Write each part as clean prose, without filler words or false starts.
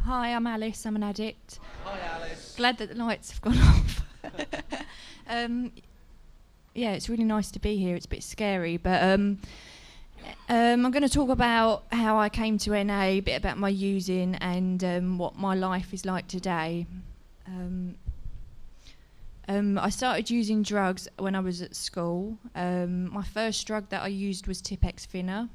Hi, I'm Alice. I'm an addict. Hi, Alice. Glad that the lights have gone off. um, yeah, it's really nice to be here. It's a bit scary, but I'm going to talk about how I came to NA, a bit about my using, and what my life is like today. I started using drugs when I was at school. My first drug that I used was Tipex Thinner.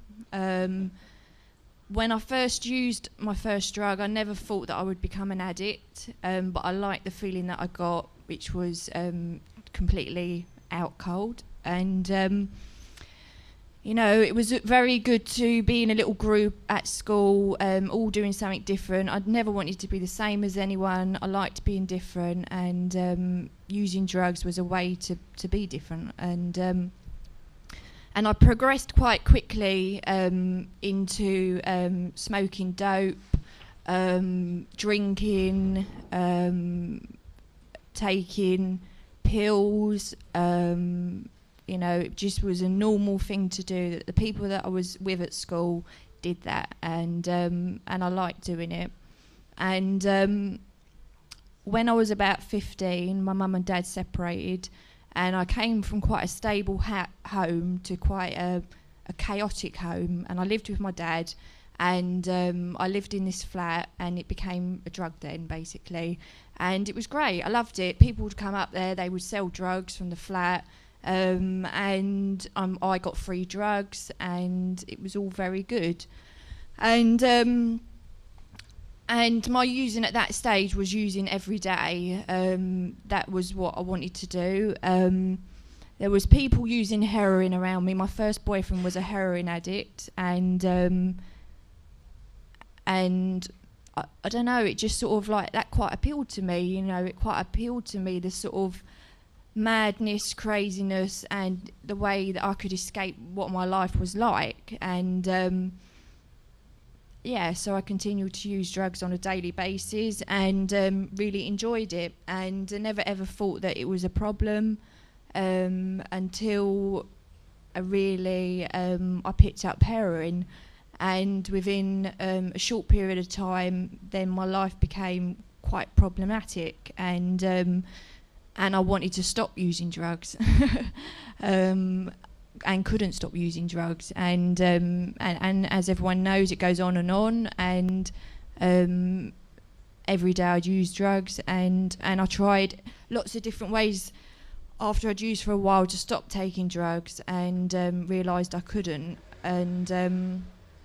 When I first used my first drug, I never thought that I would become an addict, but I liked the feeling that I got, which was completely out cold. And, you know, it was very good to be in a little group at school, all doing something different. I'd never wanted to be the same as anyone. I liked being different, and using drugs was a way to be different. And I progressed quite quickly into smoking dope, drinking, taking pills. You know, it just was a normal thing to do. That the people that I was with at school did that, and I liked doing it. And when I was about 15, my mum and dad separated. And I came from quite a stable home to quite a chaotic home. And I lived with my dad, and I lived in this flat, and it became a drug den, basically. And it was great. I loved it. People would come up there. They would sell drugs from the flat. And I got free drugs, and it was all very good. And my using at that stage was using every day. That was what I wanted to do. There was people using heroin around me. My first boyfriend was a heroin addict, and I don't know, it just sort of like that quite appealed to me. You know, it quite appealed to me, the sort of madness, craziness, and the way that I could escape what my life was like. And yeah, so I continued to use drugs on a daily basis, and really enjoyed it, and never ever thought that it was a problem until I picked up heroin, and within a short period of time, then my life became quite problematic, and I wanted to stop using drugs. And couldn't stop using drugs, and as everyone knows, it goes on, and every day I'd use drugs, and I tried lots of different ways after I'd used for a while to stop taking drugs, and realised I couldn't, and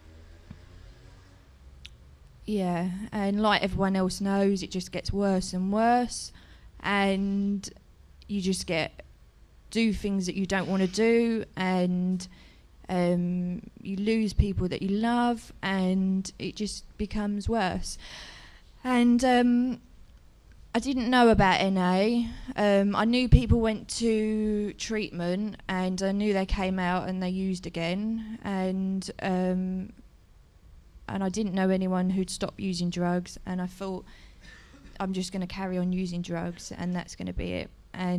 yeah, and like everyone else knows, it just gets worse and worse, and you just do things that you don't want to do, and you lose people that you love, and it just becomes worse. And I didn't know about NA. I knew people went to treatment, and I knew they came out and they used again, and I didn't know anyone who'd stopped using drugs, and I thought, I'm just going to carry on using drugs, and that's going to be it.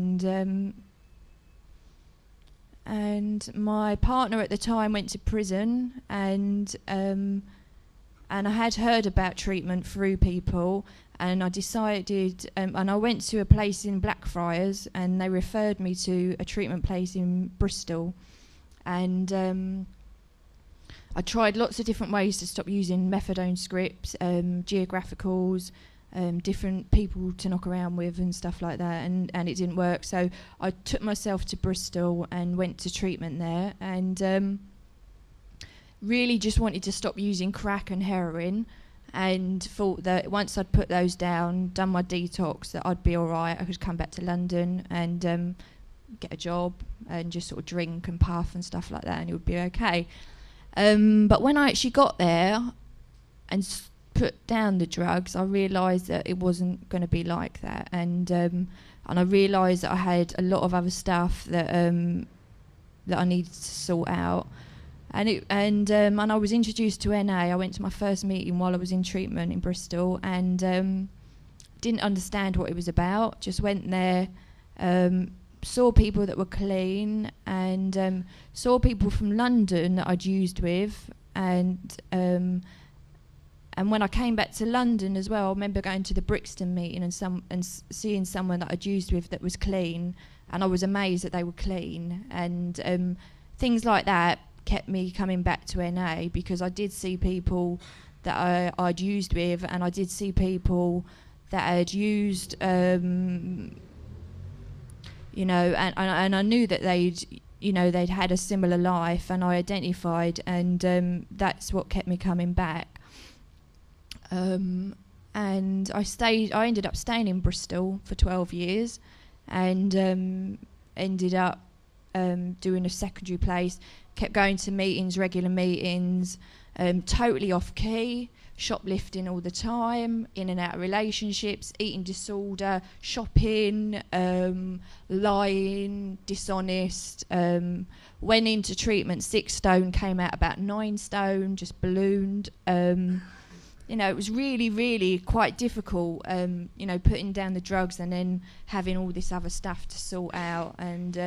And my partner at the time went to prison, and I had heard about treatment through people, and I decided, and I went to a place in Blackfriars, and they referred me to a treatment place in Bristol, and I tried lots of different ways to stop using methadone scripts, geographicals, different people to knock around with and stuff like that, and it didn't work. So I took myself to Bristol and went to treatment there, and really just wanted to stop using crack and heroin, and thought that once I'd put those down, done my detox, that I'd be alright. I could come back to London and get a job and just sort of drink and puff and stuff like that, and it would be okay. But when I actually got there and put down the drugs, I realised that it wasn't going to be like that, and I realised that I had a lot of other stuff that I needed to sort out, and I was introduced to NA. I went to my first meeting while I was in treatment in Bristol, and didn't understand what it was about. Just went there, saw people that were clean, and saw people from London that I'd used with, and And when I came back to London as well, I remember going to the Brixton meeting and seeing someone that I'd used with that was clean, and I was amazed that they were clean. And things like that kept me coming back to NA, because I did see people that I'd used with, and I did see people that had used, and I knew that they'd had a similar life, and I identified, and that's what kept me coming back. And I ended up staying in Bristol for 12 years, and ended up doing a secondary place, kept going to meetings, regular meetings, totally off key, shoplifting all the time, in and out of relationships, eating disorder, shopping, lying, dishonest, went into treatment 6 stone, came out about 9 stone, just ballooned. It was really, really quite difficult, putting down the drugs and then having all this other stuff to sort out.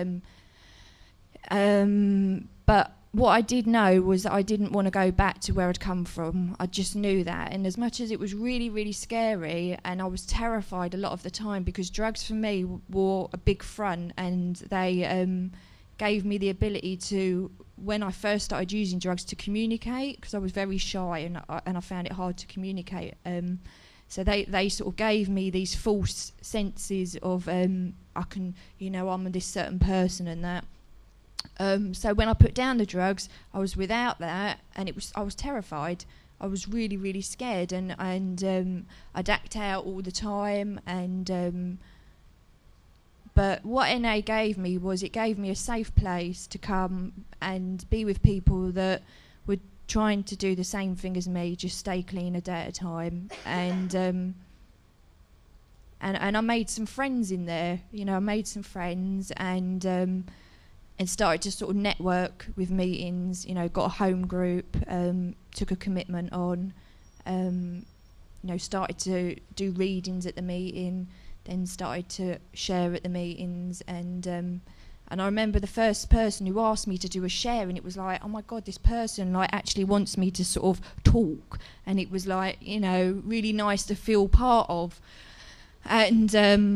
But what I did know was that I didn't want to go back to where I'd come from. I just knew that. And as much as it was really, really scary, and I was terrified a lot of the time, because drugs for me wore a big front, and they gave me the ability to, when I first started using drugs, to communicate, because I was very shy and I found it hard to communicate. So they sort of gave me these false senses of I'm this certain person and that. So when I put down the drugs, I was without that, and I was terrified. I was really, really scared, and I'd act out all the time. But what NA gave me was, it gave me a safe place to come and be with people that were trying to do the same thing as me, just stay clean a day at a time. And I made some friends in there. I made some friends, and started to sort of network with meetings. Got a home group, took a commitment on. Started to do readings at the meeting. Then started to share at the meetings, and I remember the first person who asked me to do a share, and it was like, oh my God, this person actually wants me to sort of talk, and it was like, really nice to feel part of. And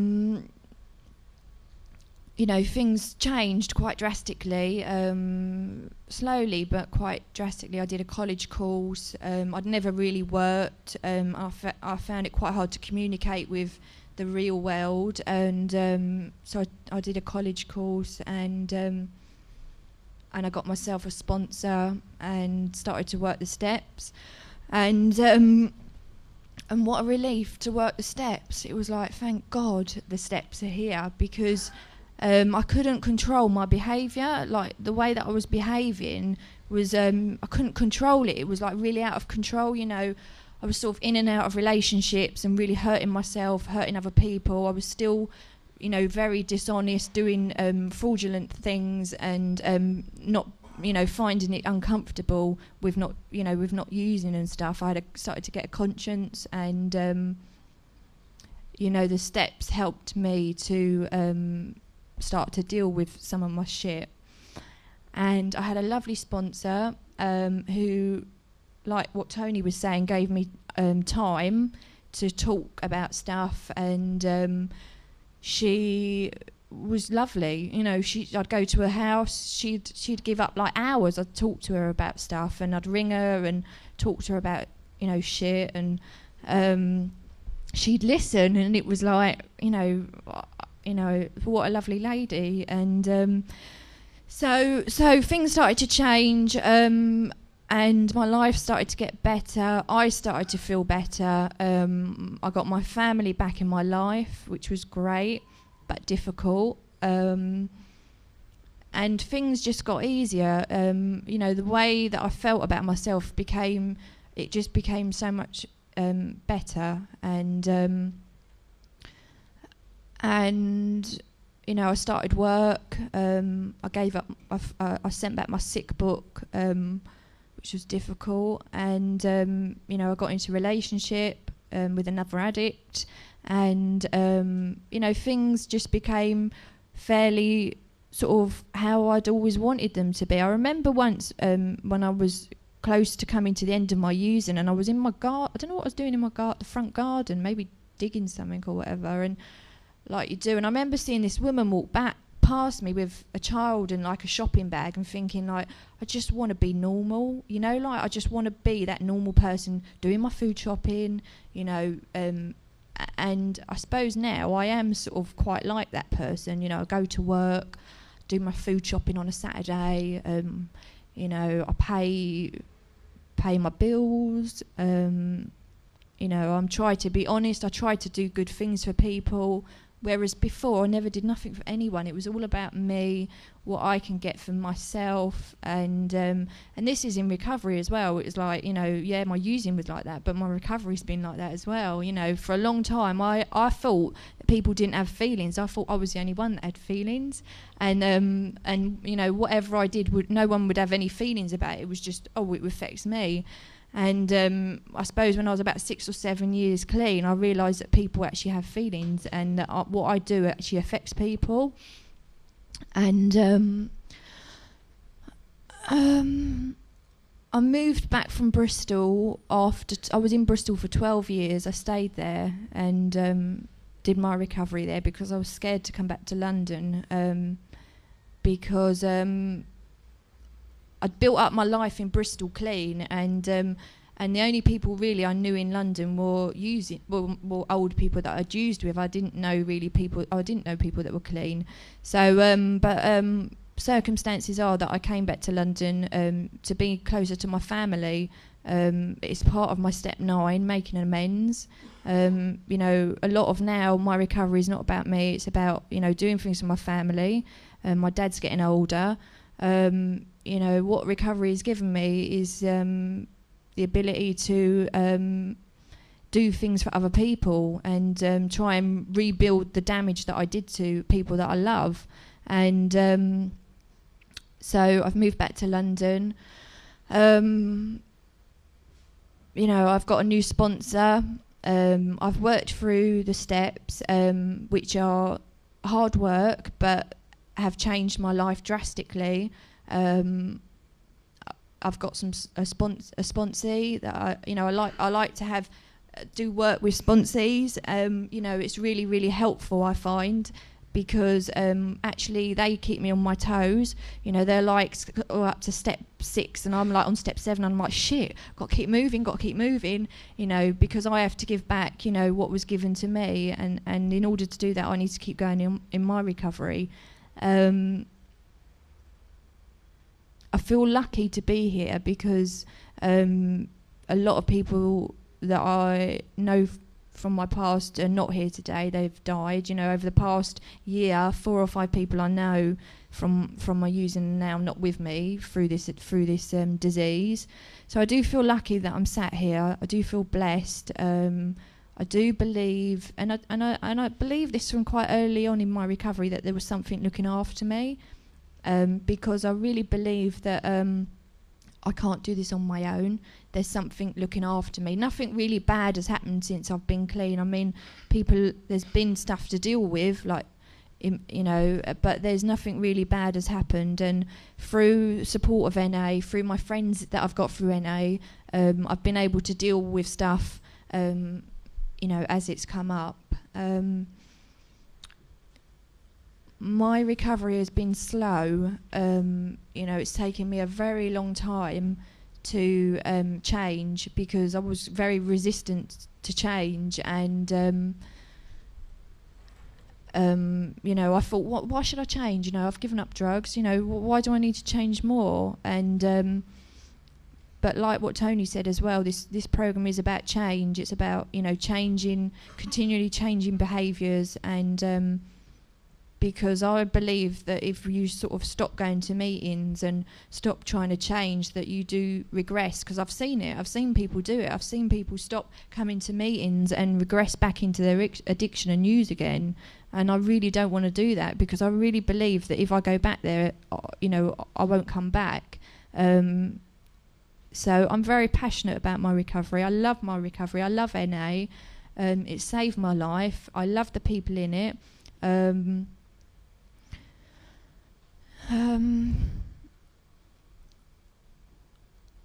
things changed quite drastically, slowly but quite drastically. I did a college course. I'd never really worked. I found it quite hard to communicate with the real world, and so I did a college course, and I got myself a sponsor and started to work the steps, and what a relief to work the steps. It was like, thank God the steps are here, because I couldn't control my behaviour. Like, the way that I was behaving was, I couldn't control it. It was like really out of control. I was sort of in and out of relationships and really hurting myself, hurting other people. I was still, very dishonest, doing fraudulent things, and not, finding it uncomfortable with not using and stuff. I had started to get a conscience, and the steps helped me to start to deal with some of my shit. And I had a lovely sponsor who, like what Tony was saying, gave me time to talk about stuff, and she was lovely. I'd go to her house, she'd give up like hours. I'd talk to her about stuff, and I'd ring her and talk to her about shit, and she'd listen, and it was like what a lovely lady. And so things started to change, and my life started to get better. I started to feel better. I got my family back in my life, which was great, but difficult. And things just got easier. The way that I felt about myself became so much better. And I started work. I gave up. I sent back my sick book, which was difficult, and I got into a relationship with another addict, and things just became fairly sort of how I'd always wanted them to be. I remember once when I was close to coming to the end of my using, and I was in my I don't know what I was doing in my the front garden, maybe digging something or whatever, and like you do. And I remember seeing this woman walk back past me with a child and like a shopping bag, and thinking like, I just want to be normal, you know, like I just want to be that normal person doing my food shopping, you know. And I suppose now I am sort of quite like that person, you know. I go to work, do my food shopping on a Saturday, you know, I pay my bills, you know, I'm trying to be honest, I try to do good things for people, whereas before I never did nothing for anyone. It was all about me, what I can get from myself, and this is in recovery as well. It was like, you know, yeah, my using was like that, but my recovery's been like that as well. You know, for a long time I thought that people didn't have feelings. I thought I was the only one that had feelings, and you know, whatever I did, no one would have any feelings about it. It was just, oh, it affects me. And I suppose when I was about 6 or 7 years clean, I realised that people actually have feelings, and that what I do actually affects people. And I moved back from Bristol after I was in Bristol for 12 years. I stayed there and did my recovery there because I was scared to come back to London, because I'd built up my life in Bristol clean, and the only people really I knew in London were old people that I'd used with. I didn't know people that were clean. So, circumstances are that I came back to London to be closer to my family. It's part of my step 9, making amends. You know, a lot of now my recovery is not about me. It's about, you know, doing things for my family. My dad's getting older. You know, what recovery has given me is the ability to do things for other people and try and rebuild the damage that I did to people that I love. And so I've moved back to London. You know, I've got a new sponsor. I've worked through the steps, which are hard work, but have changed my life drastically. I've got a sponsee that I like to have do work with sponsees. You know, it's really, really helpful, I find, because actually they keep me on my toes. You know, they're like up to step 6 and I'm like on step 7. I'm like, shit, got to keep moving, you know, because I have to give back, you know, what was given to me, and in order to do that I need to keep going in my recovery. I feel lucky to be here because a lot of people that I know from my past are not here today. They've died. You know, over the past year, 4 or 5 people I know from my using now not with me through this disease. So I do feel lucky that I'm sat here. I do feel blessed. I do believe, and I believe this from quite early on in my recovery, that there was something looking after me. Because I really believe that I can't do this on my own. There's something looking after me. Nothing really bad has happened since I've been clean. I mean, there's been stuff to deal with, like, you know, but there's nothing really bad has happened. And through support of NA, through my friends that I've got through NA, I've been able to deal with stuff, you know, as it's come up. My recovery has been slow. You know, it's taken me a very long time to change because I was very resistant to change, and you know, I thought, why should I change? You know, I've given up drugs. You know, why do I need to change more? And but like what Tony said as well, this program is about change. It's about, you know, continually changing behaviours, and because I believe that if you sort of stop going to meetings and stop trying to change, that you do regress. Because I've seen it. I've seen people do it. I've seen people stop coming to meetings and regress back into their addiction and use again. And I really don't want to do that, because I really believe that if I go back there, you know, I won't come back. So I'm very passionate about my recovery. I love my recovery. I love NA. It saved my life. I love the people in it.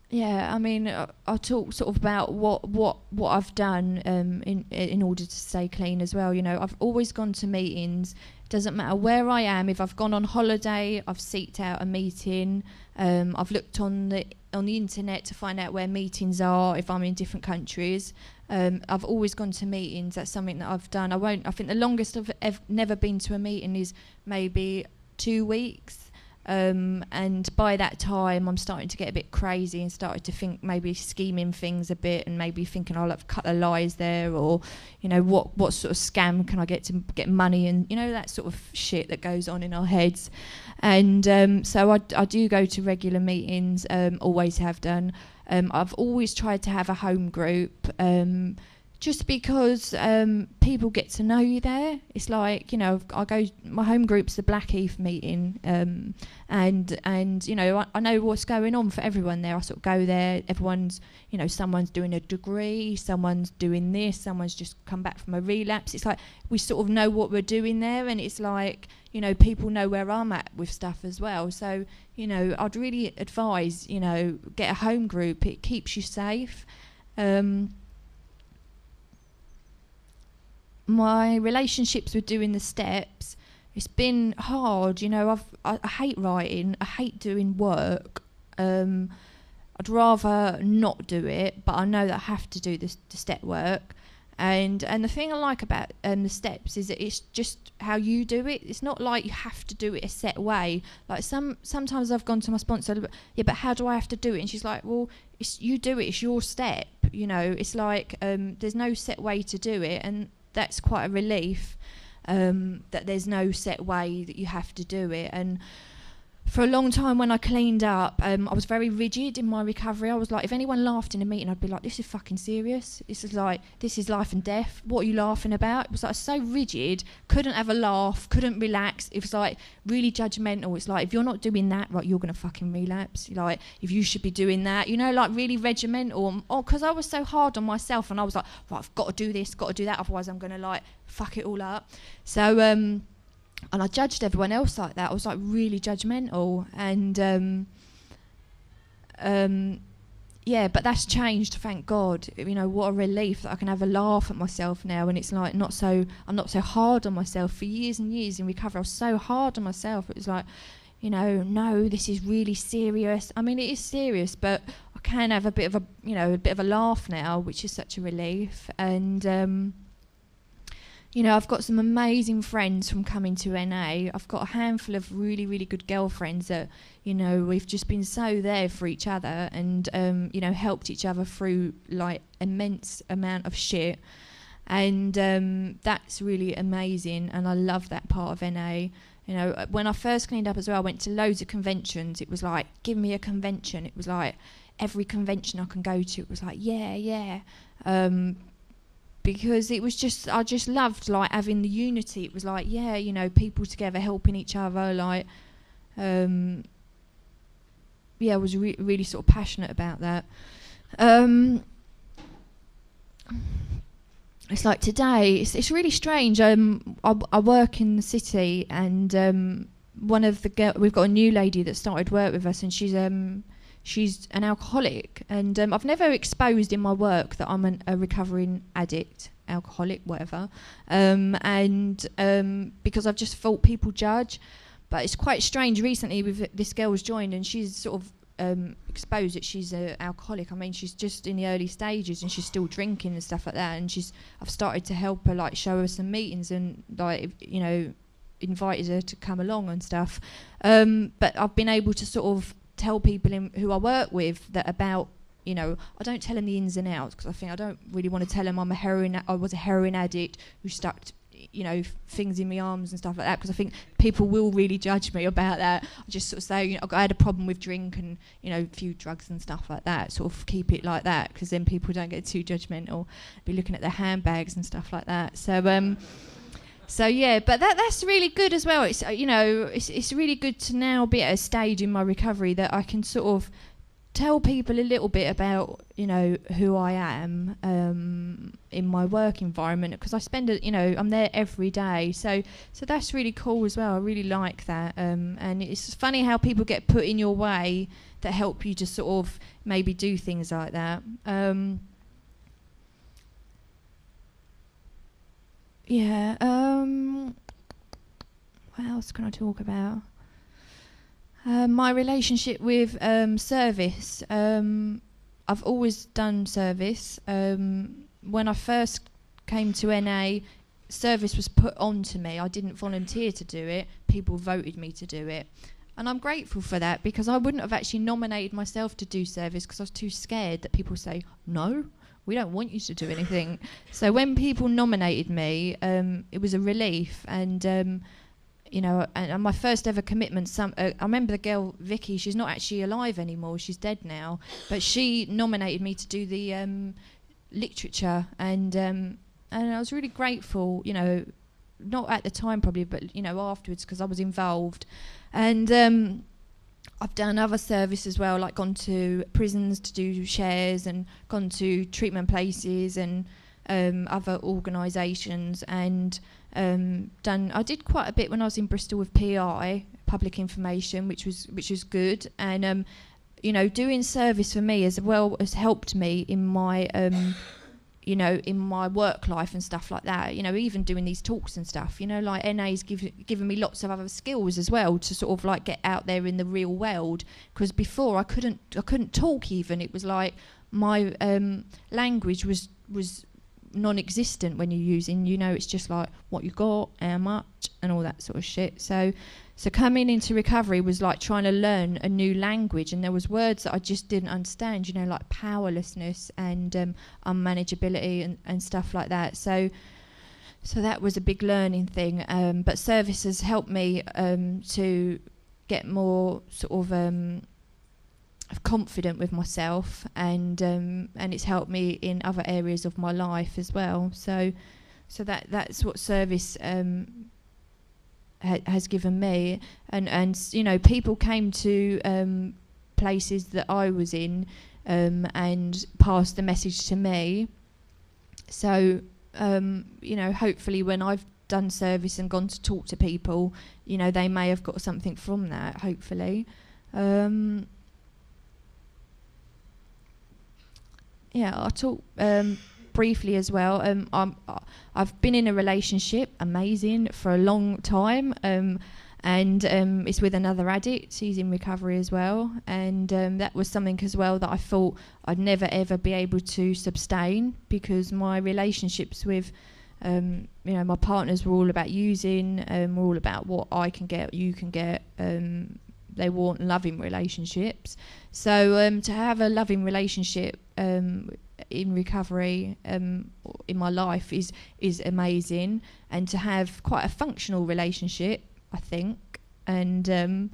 Yeah, I mean, I'll talk sort of about what I've done in order to stay clean as well. You know, I've always gone to meetings. Doesn't matter where I am. If I've gone on holiday, I've seeked out a meeting. I've looked on the internet to find out where meetings are if I'm in different countries. I've always gone to meetings. That's something that I've done. I think the longest I've never been to a meeting is maybe 2 weeks. And by that time I'm starting to get a bit crazy and started to think maybe scheming things a bit and maybe thinking I'll have a couple of lies there, or you know, what sort of scam can I get to get money, and you know, that sort of shit that goes on in our heads. And so I do go to regular meetings, always have done. I've always tried to have a home group, just because people get to know you there. It's like, you know, my home group's the Blackheath meeting, and you know, I know what's going on for everyone there. I sort of go there, everyone's, you know, someone's doing a degree, someone's doing this, someone's just come back from a relapse. It's like we sort of know what we're doing there, and it's like, you know, people know where I'm at with stuff as well. So, you know, I'd really advise, you know, get a home group. It keeps you safe. My relationships with doing the steps, it's been hard. You know, I hate writing. I hate doing work. I'd rather not do it, but I know that I have to do the step work. And the thing I like about the steps is that it's just how you do it. It's not like you have to do it a set way. Like sometimes I've gone to my sponsor, yeah, but how do I have to do it? And she's like, well, you do it. It's your step. You know, it's like there's no set way to do it, and that's quite a relief, that there's no set way that you have to do it. And for a long time when I cleaned up, I was very rigid in my recovery. I was like, if anyone laughed in a meeting, I'd be like, this is fucking serious. This is life and death. What are you laughing about? It was like so rigid, couldn't have a laugh, couldn't relax. It was like really judgmental. It's like, if you're not doing that, right, you're going to fucking relapse. Like, if you should be doing that, you know, like really regimental. Because I was so hard on myself, and I was like, right, I've got to do this, got to do that, otherwise I'm going to like fuck it all up. So, and I judged everyone else like that. I was like really judgmental, and yeah, but that's changed, thank God. You know, what a relief that I can have a laugh at myself now, and it's like I'm not so hard on myself. For years and years in recovery, I was so hard on myself. It was like, you know, no, this is really serious. I mean, it is serious, but I can have a bit of a laugh now, which is such a relief. And you know, I've got some amazing friends from coming to NA. I've got a handful of really, really good girlfriends that, you know, we've just been so there for each other, and, you know, helped each other through, like, immense amount of shit. And that's really amazing, and I love that part of NA. You know, when I first cleaned up as well, I went to loads of conventions. It was like, give me a convention. It was like, every convention I can go to, it was like, yeah. Because it was just, I just loved like having the unity. It was like, yeah, you know, people together helping each other, like, yeah, I was really sort of passionate about that. It's like today, it's really strange. I work in the city, and one of the we've got a new lady that started work with us, and she's an alcoholic, and I've never exposed in my work that I'm a recovering addict, alcoholic, whatever, and because I've just thought people judge. But it's quite strange. Recently, with this girl's joined, and she's sort of exposed that she's an alcoholic. I mean, she's just in the early stages, and she's still drinking and stuff like that. And I've started to help her, like, show her some meetings, and like, you know, invited her to come along and stuff. But I've been able to sort of tell people who I work with that about, you know, I don't tell them the ins and outs, because I think I don't really want to tell them I was a heroin addict who stuck, you know, things in my arms and stuff like that, because I think people will really judge me about that. I just sort of say, you know, I had a problem with drink and, you know, a few drugs and stuff like that, sort of keep it like that, because then people don't get too judgmental, be looking at their handbags and stuff like that. So yeah, but that's really good as well. It's, you know, it's really good to now be at a stage in my recovery that I can sort of tell people a little bit about, who I am in my work environment, because I spend I'm there every day, so that's really cool as well. I really like that, and it's funny how people get put in your way that help you to sort of maybe do things like that. What else can I talk about? My relationship with service. I've always done service. When I first came to NA, service was put onto me. I didn't volunteer to do it. People voted me to do it. And I'm grateful for that, because I wouldn't have actually nominated myself to do service because I was too scared that people say, no, we don't want you to do anything. So when people nominated me, it was a relief. And and my first ever commitment, I remember the girl, Vicky, she's not actually alive anymore, she's dead now, but she nominated me to do the literature, and I was really grateful, not at the time probably, but, afterwards, because I was involved. And I've done other service as well, like gone to prisons to do shares, and gone to treatment places and other organisations, and I did quite a bit when I was in Bristol with PI, public information, which was good. And doing service for me as well has helped me in my in my work life and stuff like that. Even doing these talks and stuff. Like NA's given me lots of other skills as well to sort of like get out there in the real world. Because before I couldn't talk even. It was like my language was non-existent when you're using, it's just like what you got, how much, and all that sort of shit. So coming into recovery was like trying to learn a new language, and there was words that I just didn't understand, like powerlessness and unmanageability and stuff like that. So that was a big learning thing. But service has helped me to get more sort of confident with myself, and it's helped me in other areas of my life as well. So that's what service has given me, and people came to places that I was in and passed the message to me. So hopefully when I've done service and gone to talk to people, they may have got something from that, hopefully. I'll talk briefly as well. I've been in a relationship, amazing, for a long time, and it's with another addict. He's in recovery as well, and that was something as well that I thought I'd never ever be able to sustain, because my relationships with my partners were all about using, were all about what I can get, you can get. They weren't loving relationships. So to have a loving relationship in recovery in my life is amazing, and to have quite a functional relationship, I think. And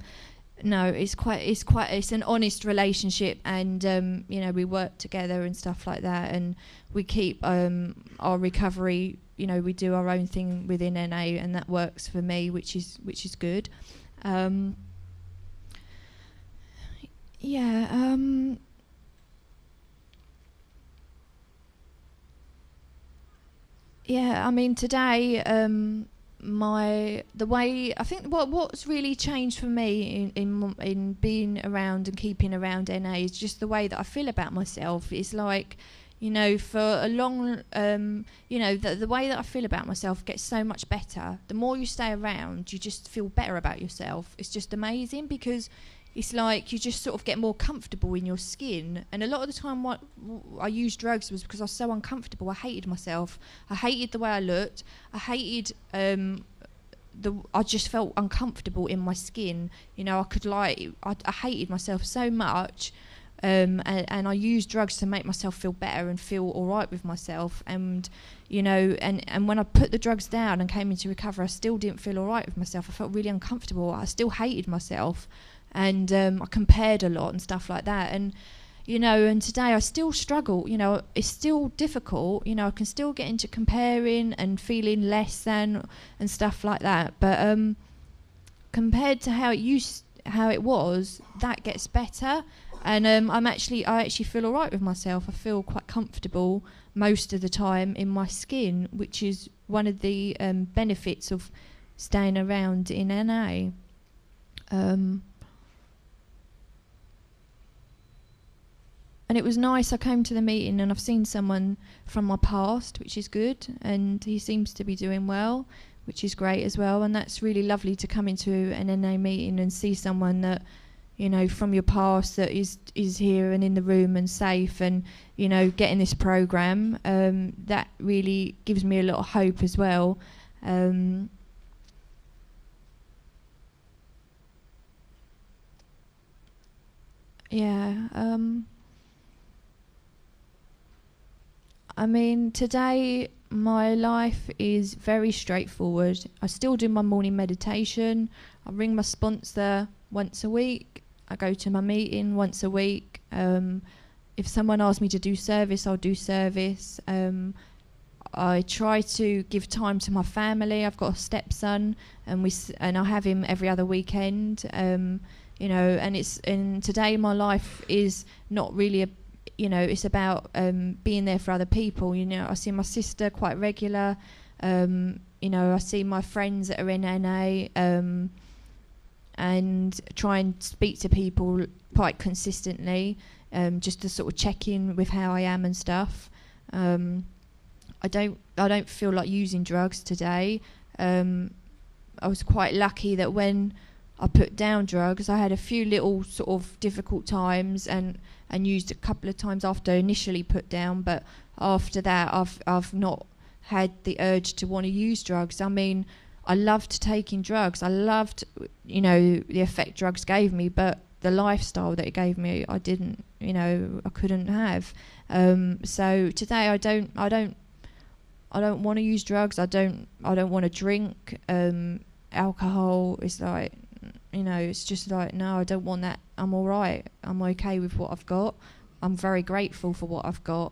it's an honest relationship, and we work together and stuff like that, and we keep our recovery. We do our own thing within NA, and that works for me, which is good. I mean, today, the way I think what's really changed for me in being around and keeping around NA is just the way that I feel about myself. It's like, for a long, the way that I feel about myself gets so much better. The more you stay around, you just feel better about yourself. It's just amazing, because it's like you just sort of get more comfortable in your skin. And a lot of the time what I used drugs was because I was so uncomfortable. I hated myself. I hated the way I looked. I hated I just felt uncomfortable in my skin. I hated myself so much. And I used drugs to make myself feel better and feel all right with myself. And and when I put the drugs down and came into recovery, I still didn't feel all right with myself. I felt really uncomfortable. I still hated myself. And I compared a lot and stuff like that. And and today I still struggle. It's still difficult. I can still get into comparing and feeling less than and stuff like that. But compared to how it was, that gets better. And I actually feel all right with myself. I feel quite comfortable most of the time in my skin, which is one of the benefits of staying around in NA. And it was nice. I came to the meeting and I've seen someone from my past, which is good, and he seems to be doing well, which is great as well. And that's really lovely to come into an NA meeting and see someone that, you know, from your past that is here and in the room and safe, and, you know, getting this program. That really gives me a lot of hope as well. I mean, today my life is very straightforward. I still do my morning meditation. I ring my sponsor once a week. I go to my meeting once a week. If someone asks me to do service, I'll do service. I try to give time to my family. I've got a stepson, and I have him every other weekend. You know, and today my life is not really it's about being there for other people. You know, I see my sister quite regular. You know, I see my friends that are in NA, and try and speak to people quite consistently, just to sort of check in with how I am and stuff. I don't feel like using drugs today. I was quite lucky that when I put down drugs, I had a few little sort of difficult times and used a couple of times after initially put down, but after that I've not had the urge to want to use drugs. I mean, I loved taking drugs. I loved, you know, the effect drugs gave me, but the lifestyle that it gave me, I couldn't have. So today I don't want to use drugs. I don't want to drink. Alcohol is like, it's just like, no, I don't want that. I'm all right. I'm okay with what I've got. I'm very grateful for what I've got.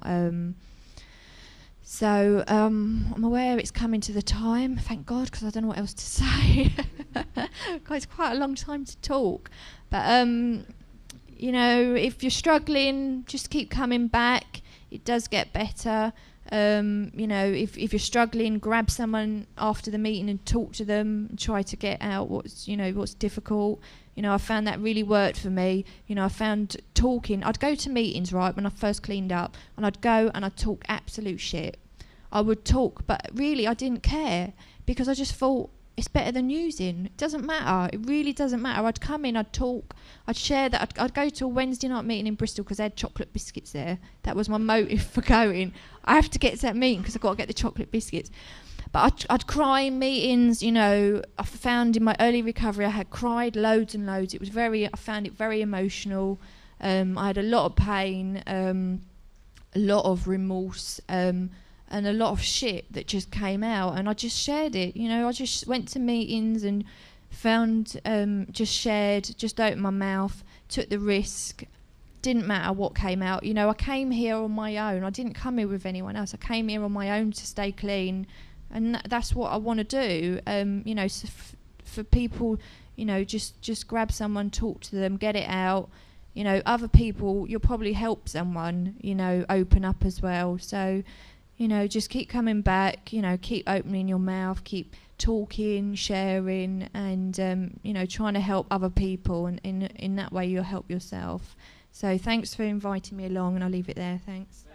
So I'm aware it's coming to the time, thank God, because I don't know what else to say. It's quite a long time to talk. But, if you're struggling, just keep coming back. It does get better. If you're struggling, grab someone after the meeting and talk to them and try to get out what's difficult. I found that really worked for me. I found talking. I'd go to meetings, right, when I first cleaned up, and I'd go and I'd talk absolute shit. I would talk, but really I didn't care, because I just thought it's better than using. It doesn't matter. It really doesn't matter. I'd come in, I'd talk, I'd share that. I'd go to a Wednesday night meeting in Bristol because they had chocolate biscuits there. That was my motive for going. I have to get to that meeting because I've got to get the chocolate biscuits. But I'd cry in meetings, I found in my early recovery I had cried loads and loads. I found it very emotional. I had a lot of pain, a lot of remorse, and a lot of shit that just came out, and I just shared it. I just went to meetings and found, just shared, just opened my mouth, took the risk. Didn't matter what came out. I came here on my own. I didn't come here with anyone else. I came here on my own to stay clean, and that's what I want to do. So for people, just grab someone, talk to them, get it out. Other people, you'll probably help someone, open up as well. So, just keep coming back, keep opening your mouth, keep talking, sharing, and, trying to help other people. And in that way, you'll help yourself. So thanks for inviting me along, and I'll leave it there. Thanks.